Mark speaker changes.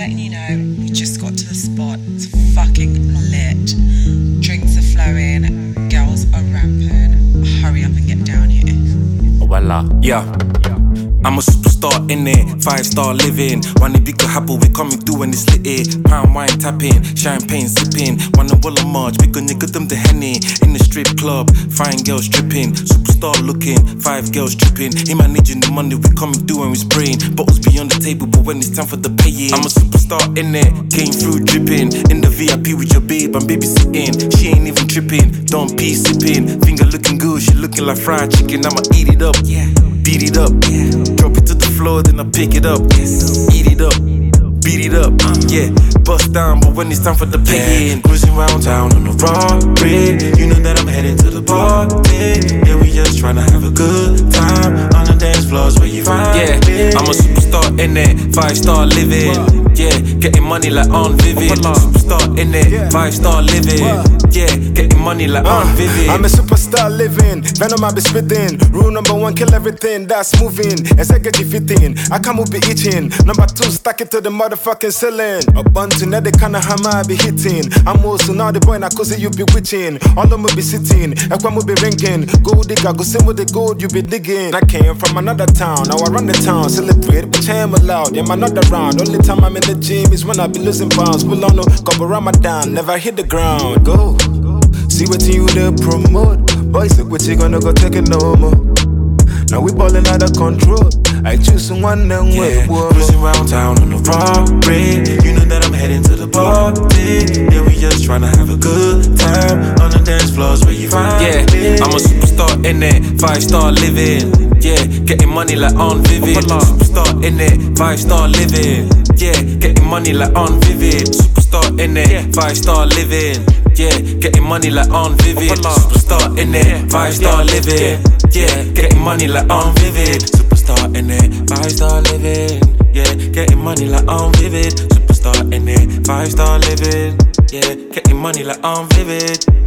Speaker 1: letting you know, we just got to the spot. It's fucking lit. Drinks are flowing, girls are rampant. Hurry up and get down here.
Speaker 2: Oh, voila. Yeah. I'm a superstar in it, 5-star living. Wanna be good happy, we coming through when it's lit it. Pound wine tapping, champagne sipping. Wanna wall a march, big on nigga them the Henny. In the strip club, fine girls stripping. Superstar looking, 5 girls dripping. Him managing the money, we coming through and we spraying. Bottles be on the table, but when it's time for the paying, I'm a superstar in it, came through dripping. In the VIP with your babe, I'm babysitting. She ain't even tripping, don't pee sipping. Finger looking good, she looking like fried chicken. I'ma eat it up, yeah. Beat it up, yeah. Drop it to the floor, then I pick it up, yes. Eat it up, beat it up, yeah. Bust down, but when it's time for the pay-in, cruising round town on a Rari. You know that I'm heading to the party. Yeah, we just tryna have a good time on the dance floors where you find me. Yeah, I'm a superstar in it, 5-star living. Yeah, getting money like on Vivid. Superstar in it, 5-star living. Yeah, getting money like on Vivid.
Speaker 3: I'm a superstar living, venom I be spitting. Rule number 1, kill everything that's moving. Executive fitting, I can't move be itching. Number 2, stack it to the motherfucking ceiling. A bunting, that the kind of hammer I be hitting. I'm also now the boy, now cause you be witching. All of them be sitting, Equam will be ringing. Gold digger, go sing with the gold you be digging. I came from another town, now I run the town. Celebrate, but I'm allowed, yeah, man, not around. Only time I'm in the gym is when I be losing pounds. Pull on no, cover Ramadan, never hit the ground. Go, see what you there promote. Boys, look what you gonna go take it no more. Now we ballin' out of control. I choose someone and
Speaker 2: yeah, cruising round town on a Rari. You know that I'm heading to the party. Yeah, we just tryna have a good time on the dance floors where you find me. I'm a superstar in it, 5-star living. Yeah, getting money like on Vivid. Superstar in it, 5-star living. Yeah, getting money like on Vivid. Superstar in it, 5-star living. Yeah, getting money like on Vivid. Superstar in it, 5-star living. Yeah, getting money like on Vivid. Superstar in it, 5-star living. Yeah, getting money like on Vivid. Superstar in it, 5-star living. Yeah, getting money like on Vivid.